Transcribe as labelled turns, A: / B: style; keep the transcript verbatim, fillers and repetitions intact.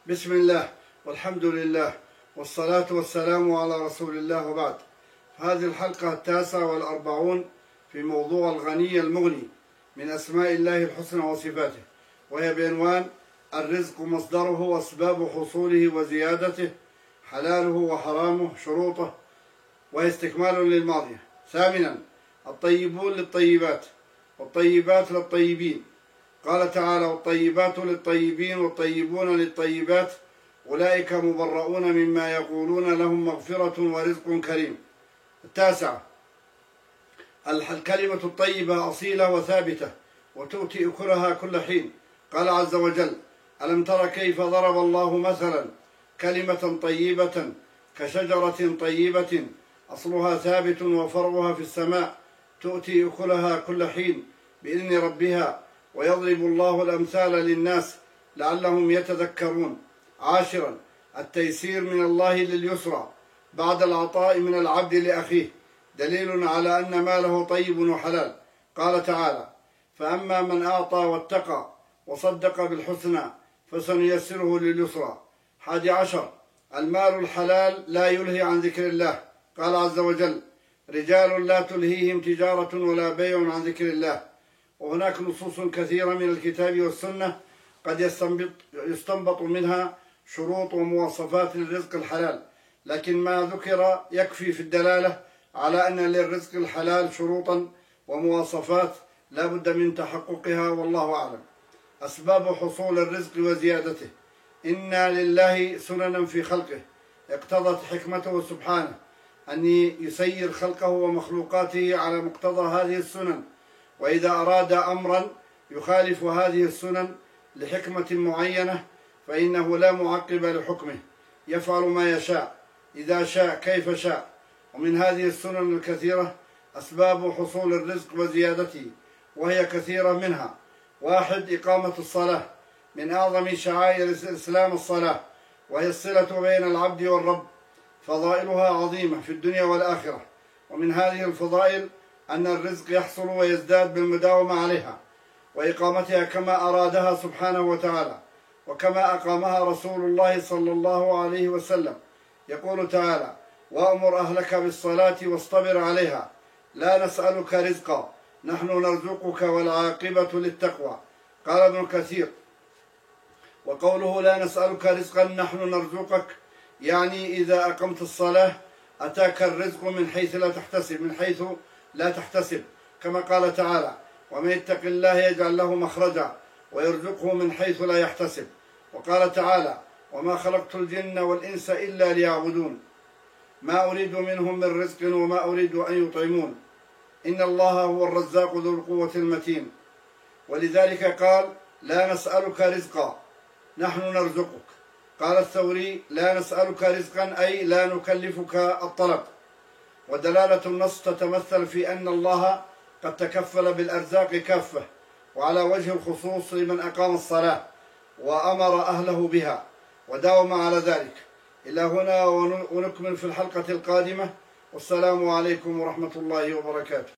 A: بسم الله والحمد لله والصلاة والسلام على رسول الله، وبعد. هذه الحلقة التاسعة والأربعون في موضوع الغني المغني من أسماء الله الحسنى وصفاته، وهي بعنوان الرزق مصدره وأسباب حصوله وزيادته، حلاله وحرامه، شروطه، وهي استكمال للماضية. ثامنا، الطيبون للطيبات والطيبات للطيبين. قال تعالى: والطيبات للطيبين والطيبون للطيبات أولئك مبرؤون مما يقولون لهم مغفرة ورزق كريم. التاسعة، الكلمة الطيبة أصيلة وثابتة وتؤتي أكلها كل حين. قال عز وجل: ألم تر كيف ضرب الله مثلا كلمة طيبة كشجرة طيبة أصلها ثابت وفرعها في السماء تؤتي أكلها كل حين بإذن ربها ويضرب الله الأمثال للناس لعلهم يتذكرون. عاشرا، التيسير من الله لليسرى بعد العطاء من العبد لأخيه، دليل على أن ماله طيب وحلال. قال تعالى: فأما من أعطى واتقى وصدق بالحسنى فسنيسره لليسرى. حادي عشر، المال الحلال لا يلهي عن ذكر الله. قال عز وجل: رجال لا تلهيهم تجارة ولا بيع عن ذكر الله. وهناك نصوص كثيرة من الكتاب والسنة قد يستنبط, يستنبط منها شروط ومواصفات للرزق الحلال، لكن ما ذكر يكفي في الدلالة على أن للرزق الحلال شروطا ومواصفات لا بد من تحققها، والله أعلم. أسباب حصول الرزق وزيادته: إن لله سننا في خلقه اقتضت حكمته سبحانه أن يسير خلقه ومخلوقاته على مقتضى هذه السنن، وإذا أراد أمرا يخالف هذه السنن لحكمة معينة فإنه لا معقب لحكمه، يفعل ما يشاء إذا شاء كيف شاء. ومن هذه السنن الكثيرة أسباب حصول الرزق وزيادته، وهي كثيرة منها: واحد، إقامة الصلاة، من أعظم شعائر الإسلام الصلاة، وهي الصلة بين العبد والرب، فضائلها عظيمة في الدنيا والآخرة. ومن هذه الفضائل أن الرزق يحصل ويزداد بالمداومة عليها وإقامتها كما أرادها سبحانه وتعالى، وكما أقامها رسول الله صلى الله عليه وسلم. يقول تعالى: وأمر أهلك بالصلاة واصطبر عليها لا نسألك رزقا نحن نرزقك والعاقبة للتقوى. قال ابن كثير: وقوله لا نسألك رزقا نحن نرزقك يعني إذا أقمت الصلاة أتاك الرزق من حيث لا تحتسب من حيث لا تحتسب كما قال تعالى: ومن يتق الله يجعل له مخرجا ويرزقه من حيث لا يحتسب. وقال تعالى: وما خلقت الجن والإنس إلا ليعبدون ما أريد منهم من رزق وما أريد أن يطعمون إن الله هو الرزاق ذو القوة المتين. ولذلك قال: لا نسألك رزقا نحن نرزقك. قال الثوري: لا نسألك رزقا أي لا نكلفك الطلب. ودلالة النص تتمثل في أن الله قد تكفل بالأرزاق كافة وعلى وجه الخصوص لمن أقام الصلاة وأمر أهله بها وداوم على ذلك. إلى هنا ونكمل في الحلقة القادمة، والسلام عليكم ورحمة الله وبركاته.